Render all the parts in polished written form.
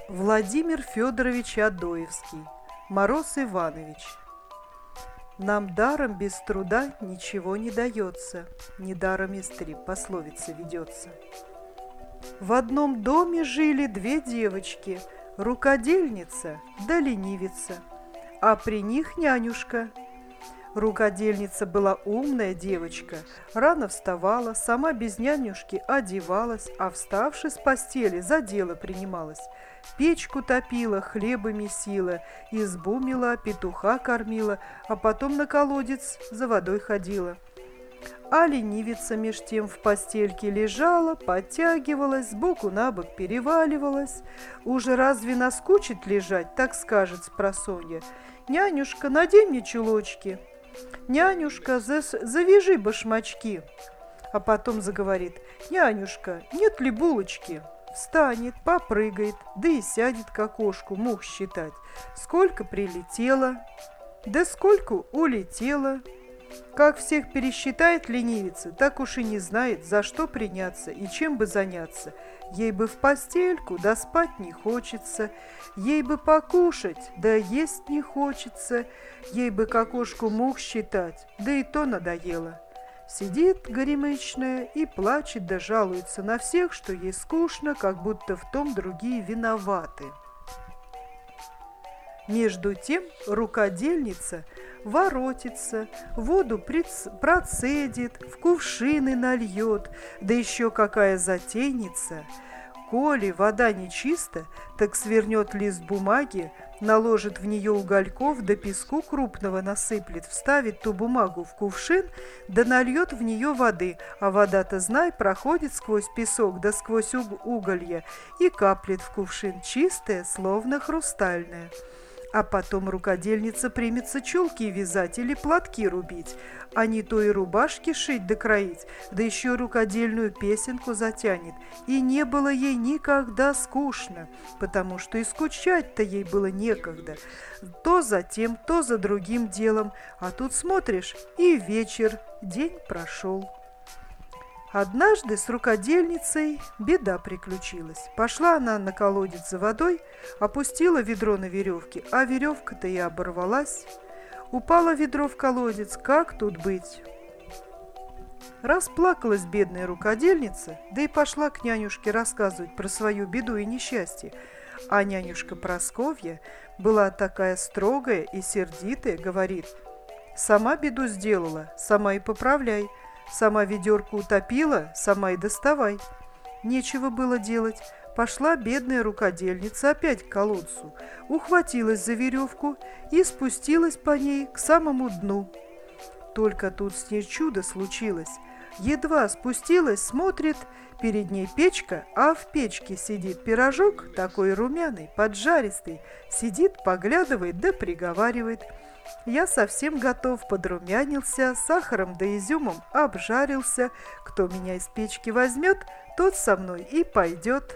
Владимир Федорович Адоевский. Мороз Иванович. Нам даром без труда ничего не дается, недаром из три пословица ведется. В одном доме жили две девочки, рукодельница да ленивица, а при них нянюшка. Рукодельница была умная девочка, рано вставала, сама без нянюшки одевалась, а вставши с постели, за дело принималась. Печку топила, хлеба месила, избу мела, петуха кормила, а потом на колодец за водой ходила. А ленивица меж тем в постельке лежала, подтягивалась, сбоку на бок переваливалась. Уже разве наскучит лежать, так скажет спросонья: «Нянюшка, надень мне чулочки». «Нянюшка, завяжи башмачки». А потом заговорит: «Нянюшка, нет ли булочки?» Встанет, попрыгает, да и сядет к окошку мух считать. Сколько прилетело, да сколько улетело. Как всех пересчитает ленивица, так уж и не знает, за что приняться и чем бы заняться. Ей бы в постельку, да спать не хочется. Ей бы покушать, да есть не хочется. Ей бы к окошку мух считать, да и то надоело. Сидит горемычная и плачет да жалуется на всех, что ей скучно, как будто в том другие виноваты. Между тем рукодельница воротится, воду процедит, в кувшины нальет, да еще какая затейница. Коли вода нечиста, так свернет лист бумаги, наложит в нее угольков, да песку крупного насыплет, вставит ту бумагу в кувшин, да нальет в нее воды, а вода-то, знай, проходит сквозь песок, да сквозь уголья, и каплет в кувшин чистая, словно хрустальная. А потом рукодельница примется чулки вязать или платки рубить, а не то и рубашки шить да кроить, да еще рукодельную песенку затянет. И не было ей никогда скучно, потому что и скучать-то ей было некогда. То за тем, то за другим делом, а тут смотришь, и вечер, день прошел. Однажды с рукодельницей беда приключилась. Пошла она на колодец за водой, опустила ведро на веревке, а веревка-то и оборвалась. Упало ведро в колодец, как тут быть? Расплакалась бедная рукодельница, да и пошла к нянюшке рассказывать про свою беду и несчастье. А нянюшка Просковья была такая строгая и сердитая, говорит: «Сама беду сделала, сама и поправляй. Сама ведерко утопила, сама и доставай». Нечего было делать. Пошла бедная рукодельница опять к колодцу, ухватилась за веревку и спустилась по ней к самому дну. Только тут с ней чудо случилось. Едва спустилась, смотрит, перед ней печка, а в печке сидит пирожок, такой румяный, поджаристый, сидит, поглядывает да приговаривает: «Я совсем готов, подрумянился, сахаром да изюмом обжарился. Кто меня из печки возьмет, тот со мной и пойдет».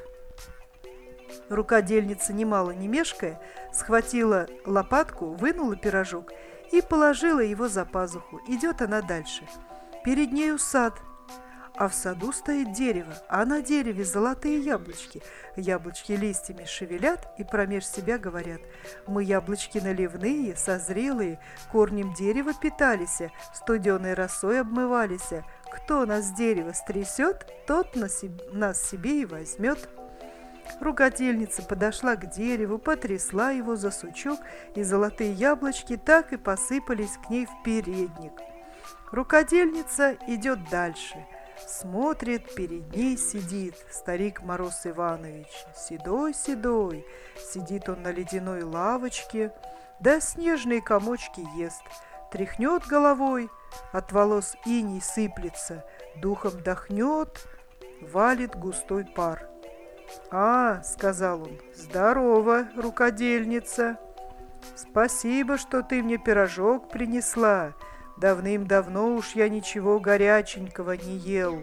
Рукодельница, немало не мешкая, схватила лопатку, вынула пирожок и положила его за пазуху. Идет она дальше. Перед нею сад, а в саду стоит дерево, а на дереве золотые яблочки. Яблочки листьями шевелят и промеж себя говорят: «Мы яблочки наливные, созрелые, корнем дерева питались, студеной росой обмывались. Кто нас с дерева стрясет, тот нас себе и возьмет». Рукодельница подошла к дереву, потрясла его за сучок, и золотые яблочки так и посыпались к ней в передник. Рукодельница идет дальше. Смотрит, перед ней сидит старик Мороз Иванович, седой-седой. Сидит он на ледяной лавочке, да снежные комочки ест. Тряхнет головой, от волос иней сыплется, духом дохнет, валит густой пар. «А, — сказал он, — здорово, рукодельница. Спасибо, что ты мне пирожок принесла. Давным-давно уж я ничего горяченького не ел».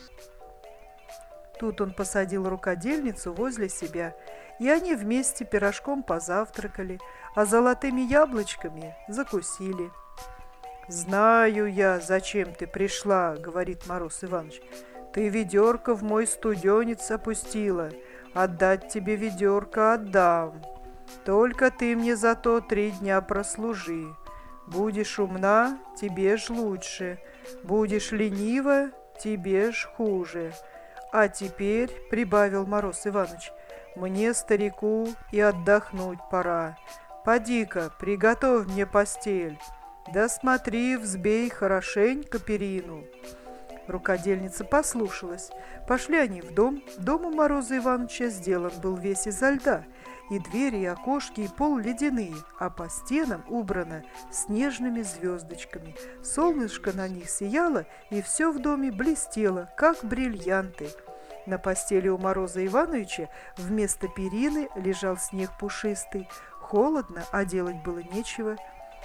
Тут он посадил рукодельницу возле себя, и они вместе пирожком позавтракали, а золотыми яблочками закусили. «Знаю я, зачем ты пришла, — говорит Мороз Иванович. — Ты ведерко в мой студенец опустила, Отдать тебе ведерко отдам. Только ты мне зато 3 дня прослужи. Будешь умна, тебе ж лучше. Будешь ленива, тебе ж хуже. А теперь, — прибавил Мороз Иваныч, — мне, старику, и отдохнуть пора. Поди-ка, приготовь мне постель. Да смотри, взбей хорошенько перину. Рукодельница послушалась. Пошли они в дом. Дом у Мороза Ивановича сделан был весь изо льда, и двери, и окошки, и пол ледяные, а по стенам убрано снежными звездочками. Солнышко на них сияло, и все в доме блестело, как бриллианты. На постели у Мороза Ивановича вместо перины лежал снег пушистый. Холодно, а делать было нечего.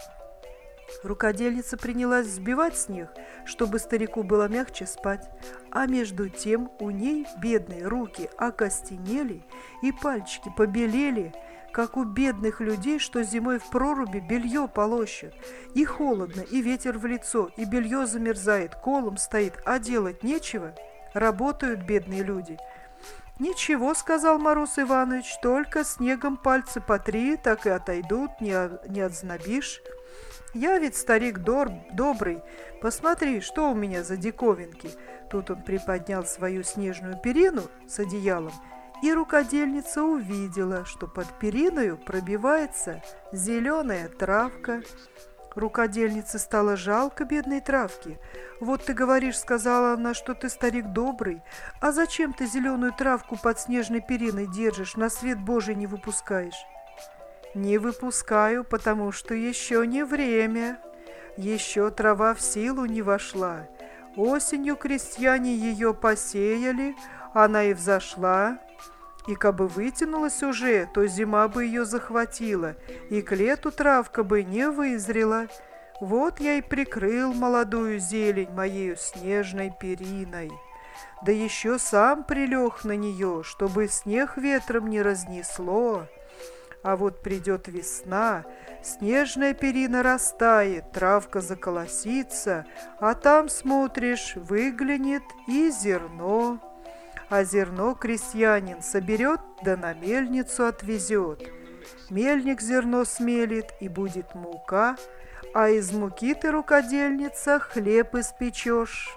Рукодельница принялась взбивать снег, чтобы старику было мягче спать, а между тем у ней бедные руки окостенели и пальчики побелели, как у бедных людей, что зимой в проруби белье полощут. И холодно, и ветер в лицо, и белье замерзает, колом стоит, а делать нечего. Работают бедные люди. «Ничего, — сказал Мороз Иванович, — только снегом пальцы потри, так и отойдут, не отзнобишь. Я ведь старик добрый, посмотри, что у меня за диковинки». Тут он приподнял свою снежную перину с одеялом, и рукодельница увидела, что под периною пробивается зеленая травка. Рукодельнице стало жалко бедной травки. «Вот ты говоришь, — сказала она, — что ты старик добрый, а зачем ты зеленую травку под снежной периной держишь, на свет Божий не выпускаешь?» «Не выпускаю, потому что еще не время. Еще трава в силу не вошла. Осенью крестьяне ее посеяли, она и взошла. И кабы вытянулась уже, то зима бы ее захватила, и к лету травка бы не вызрела. Вот я и прикрыл молодую зелень моею снежной периной. Да еще сам прилег на нее, чтобы снег ветром не разнесло. А вот придет весна, снежная перина растает, травка заколосится, а там, смотришь, выглянет и зерно. А зерно крестьянин соберет, да на мельницу отвезет. Мельник зерно смелит, и будет мука, а из муки ты, рукодельница, хлеб испечешь».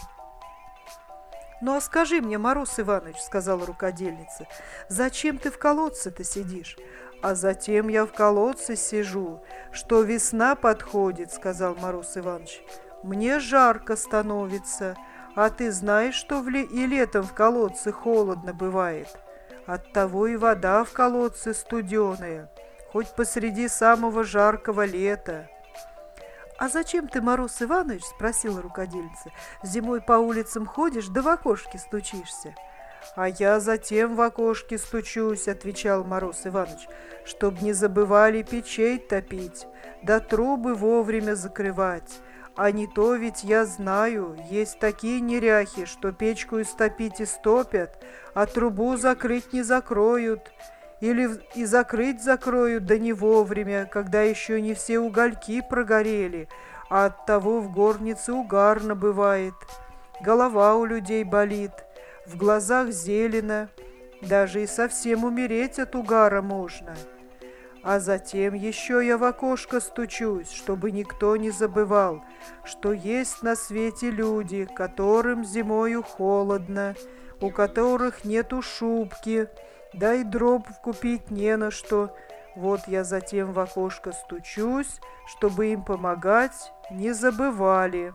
«Ну а скажи мне, Мороз Иванович, — сказала рукодельница, — зачем ты в колодце-то сидишь?» «А затем я в колодце сижу, что весна подходит, — сказал Мороз Иванович. — Мне жарко становится, а ты знаешь, что и летом в колодце холодно бывает. Оттого и вода в колодце студеная, хоть посреди самого жаркого лета». «А зачем ты, Мороз Иванович, — спросила рукодельница, — зимой по улицам ходишь, да в окошке стучишься?» «А я затем в окошке стучусь, — отвечал Мороз Иванович, — чтоб не забывали печей топить, да трубы вовремя закрывать. А не то ведь я знаю, есть такие неряхи, что печку истопить истопят, а трубу закрыть не закроют, или и закрыть закроют, да не вовремя, когда еще не все угольки прогорели, а оттого в горнице угарно бывает. Голова у людей болит, в глазах зелено, даже и совсем умереть от угара можно. А затем еще я в окошко стучусь, чтобы никто не забывал, что есть на свете люди, которым зимою холодно, у которых нету шубки, да и дров купить не на что. Вот я затем в окошко стучусь, чтобы им помогать не забывали».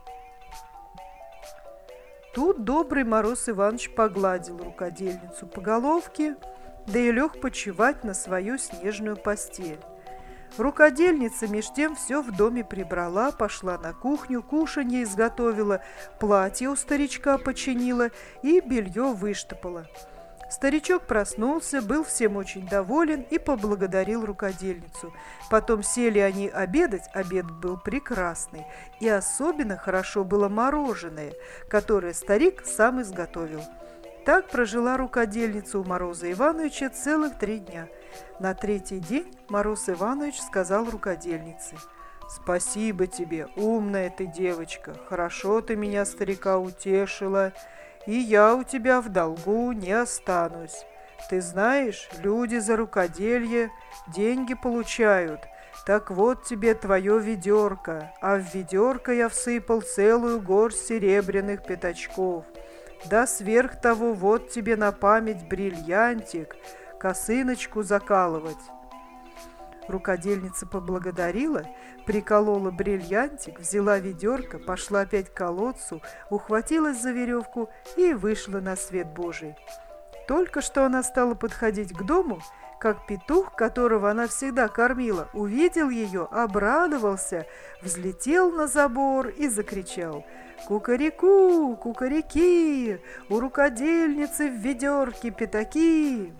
Тут добрый Мороз Иванович погладил рукодельницу по головке, да и лег почивать на свою снежную постель. Рукодельница меж тем все в доме прибрала, пошла на кухню, кушанье изготовила, платье у старичка починила и белье выштопала. Старичок проснулся, был всем очень доволен и поблагодарил рукодельницу. Потом сели они обедать, обед был прекрасный, и особенно хорошо было мороженое, которое старик сам изготовил. Так прожила рукодельница у Мороза Ивановича целых 3 дня. На 3-й день Мороз Иванович сказал рукодельнице: «Спасибо тебе, умная ты девочка, хорошо ты меня, старика, утешила, и я у тебя в долгу не останусь. Ты знаешь, люди за рукоделье деньги получают. Так вот тебе твое ведерко, а в ведерко я всыпал целую горсть серебряных пятачков. Да сверх того вот тебе на память бриллиантик, косыночку закалывать». Рукодельница поблагодарила, приколола бриллиантик, взяла ведерко, пошла опять к колодцу, ухватилась за веревку и вышла на свет Божий. Только что она стала подходить к дому, как петух, которого она всегда кормила, увидел ее, обрадовался, взлетел на забор и закричал: «Кукареку, кукареки, у рукодельницы в ведерке пятаки!»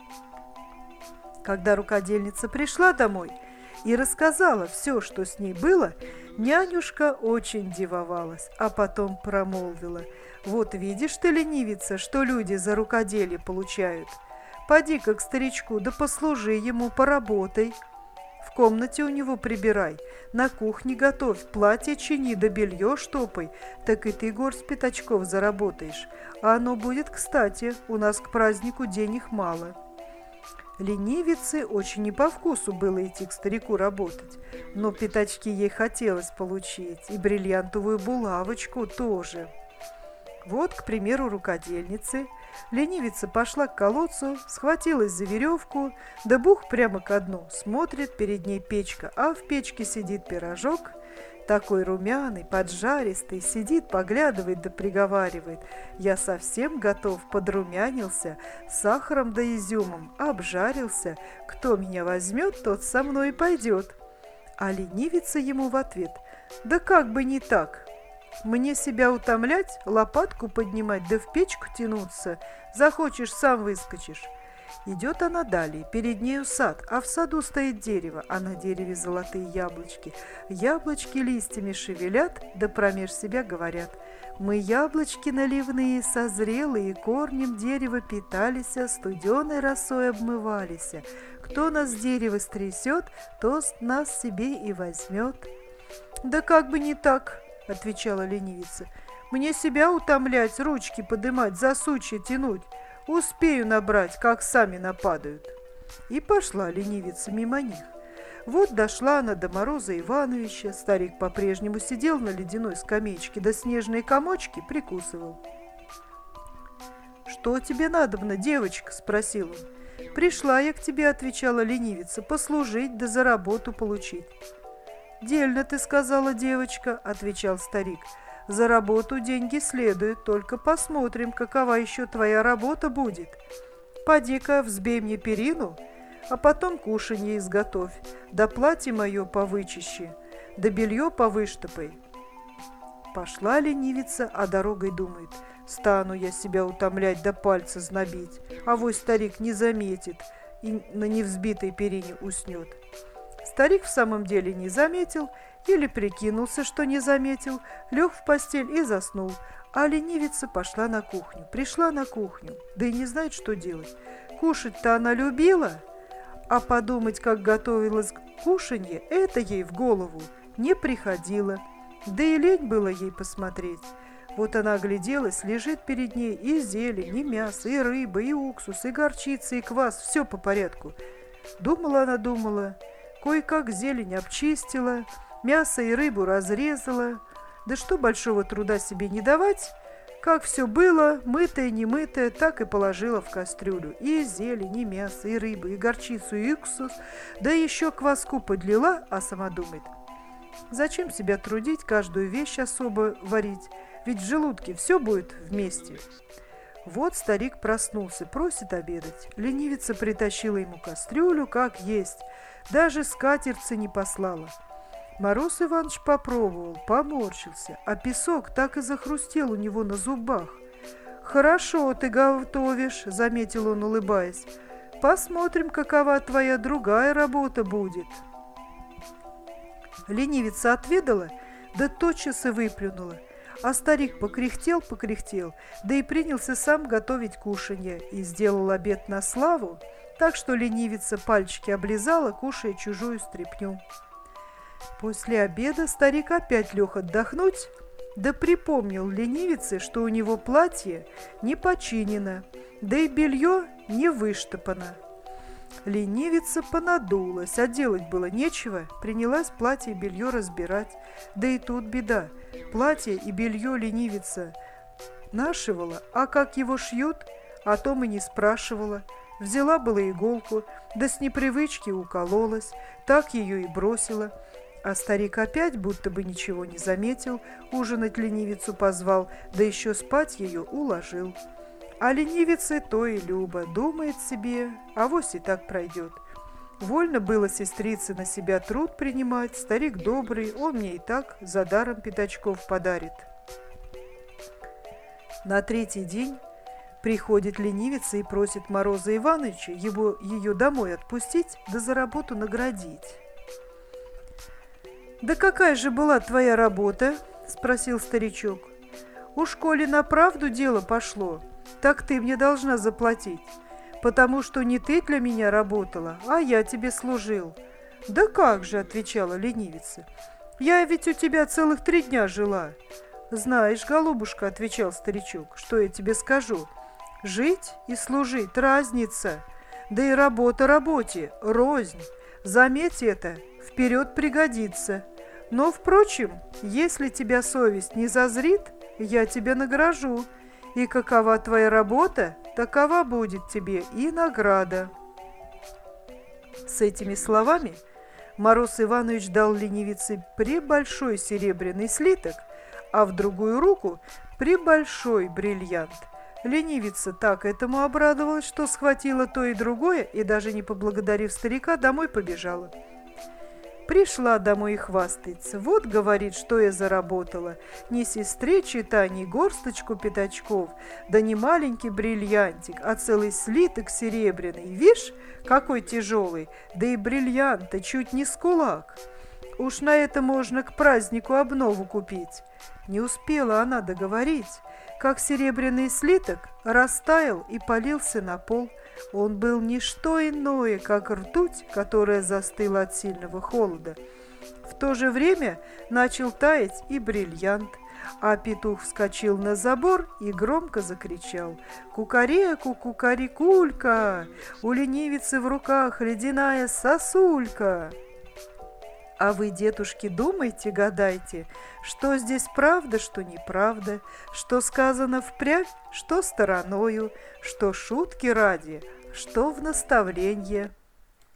Когда рукодельница пришла домой и рассказала все, что с ней было, нянюшка очень дивовалась, а потом промолвила: «Вот видишь ты, ленивица, что люди за рукоделье получают. Поди-ка к старичку, да послужи ему, поработай. В комнате у него прибирай, на кухне готовь, платье чини да белье штопай, так и ты горсть пятачков заработаешь. А оно будет кстати, у нас к празднику денег мало». Ленивице очень не по вкусу было идти к старику работать, но пятачки ей хотелось получить, и бриллиантовую булавочку тоже. Вот, к примеру, рукодельницы. Ленивица пошла к колодцу, схватилась за веревку, да бух прямо ко дну, смотрит, перед ней печка, а в печке сидит пирожок, такой румяный, поджаристый, сидит, поглядывает да приговаривает: «Я совсем готов, подрумянился, сахаром да изюмом, обжарился, кто меня возьмет, тот со мной и пойдет». А ленивица ему в ответ: «Да как бы не так. Мне себя утомлять, лопатку поднимать да в печку тянуться, захочешь, сам выскочишь». Идет она далее, перед нею сад, а в саду стоит дерево, а на дереве золотые яблочки. Яблочки листьями шевелят, да промеж себя говорят: «Мы яблочки наливные, созрелые, корнем дерева питались, студеной росой обмывались. Кто нас с дерева стрясет, то нас себе и возьмет». «Да как бы не так», — отвечала ленивица. «Мне себя утомлять, ручки подымать, за сучья тянуть. Успею набрать, как сами нападают». И пошла ленивица мимо них. Вот дошла она до Мороза Ивановича. Старик по-прежнему сидел на ледяной скамеечке, да снежные комочки прикусывал. «Что тебе надобно, девочка?» – спросил он. «Пришла я к тебе», – отвечала ленивица, – «послужить да за работу получить». «Дельно ты сказала, девочка», – отвечал старик. «За работу деньги следует, только посмотрим, какова еще твоя работа будет. Поди-ка взбей мне перину, а потом кушанье изготовь, да платье мое повычищи, да белье повыштопай». Пошла ленивица, а дорогой думает: «Стану я себя утомлять да пальцы знобить, авось старик не заметит и на невзбитой перине уснет». Старик в самом деле не заметил или прикинулся, что не заметил, лег в постель и заснул, а ленивица пошла на кухню. Пришла на кухню, да и не знает, что делать. Кушать-то она любила, а подумать, как готовилось кушанье, это ей в голову не приходило, да и лень было ей посмотреть. Вот она огляделась, лежит перед ней и зелень, и мясо, и рыба, и уксус, и горчица, и квас, все по порядку. Думала она, думала, кое-как зелень обчистила, мясо и рыбу разрезала. Да что большого труда себе не давать, как все было, мытое, не мытое, так и положила в кастрюлю. И зелень, и мясо, и рыбу, и горчицу, и уксус, да еще кваску подлила, а сама думает: зачем себя трудить, каждую вещь особо варить, ведь в желудке все будет вместе. Вот старик проснулся, просит обедать. Ленивица притащила ему кастрюлю, как есть, даже скатерть не послала. Мороз Иванович попробовал, поморщился, а песок так и захрустел у него на зубах. «Хорошо ты готовишь», — заметил он, улыбаясь. «Посмотрим, какова твоя другая работа будет». Ленивица отведала, да тотчас и выплюнула. А старик покряхтел, да и принялся сам готовить кушанье и сделал обед на славу, так что ленивица пальчики облизала, кушая чужую стряпню. После обеда старик опять лег отдохнуть, да припомнил ленивице, что у него платье не починено, да и белье не выштопана. Ленивица понадулась, а делать было нечего, принялась платье и белье разбирать. Да и тут беда. Платье и белье ленивица нашивала, а как его шьют, о том и не спрашивала. Взяла была иголку, да с непривычки укололась, так ее и бросила. А старик опять будто бы ничего не заметил, ужинать ленивицу позвал, да еще спать ее уложил. А ленивице то и любо, думает себе, авось и так пройдет. Вольно было сестрице на себя труд принимать, старик добрый, он мне и так за даром пятачков подарит. На третий день приходит ленивица и просит Мороза Ивановича ее домой отпустить, да за работу наградить. «Да какая же была твоя работа?» – спросил старичок. «Уж коли на правду дело пошло, так ты мне должна заплатить, потому что не ты для меня работала, а я тебе служил». «Да как же», – отвечала ленивица, – «я ведь у тебя целых 3 дня жила». «Знаешь, голубушка», – отвечал старичок, – «что я тебе скажу? Жить и служить – разница, да и работа работе – рознь. Заметь это, вперед пригодится. Но, впрочем, если тебя совесть не зазрит, я тебя награжу, и какова твоя работа, такова будет тебе и награда». С этими словами Мороз Иванович дал ленивице пребольшой серебряный слиток, а в другую руку пребольшой бриллиант. Ленивица так этому обрадовалась, что схватила то и другое, и даже не поблагодарив старика, домой побежала. Пришла домой и хвастается. «Вот, — говорит, — что я заработала. Не сестре чита, не горсточку пятачков, да не маленький бриллиантик, а целый слиток серебряный. Вишь, какой тяжелый, да и бриллиант-то чуть не с кулак. Уж на это можно к празднику обнову купить». Не успела она договорить, как серебряный слиток растаял и полился на пол. Он был не что иное, как ртуть, которая застыла от сильного холода. В то же время начал таять и бриллиант, а петух вскочил на забор и громко закричал: «Кукареку, кукарекулька! У ленивицы в руках ледяная сосулька!» А вы, дедушки, думайте, гадайте, что здесь правда, что неправда, что сказано впрямь, что стороною, что шутки ради, что в наставленье.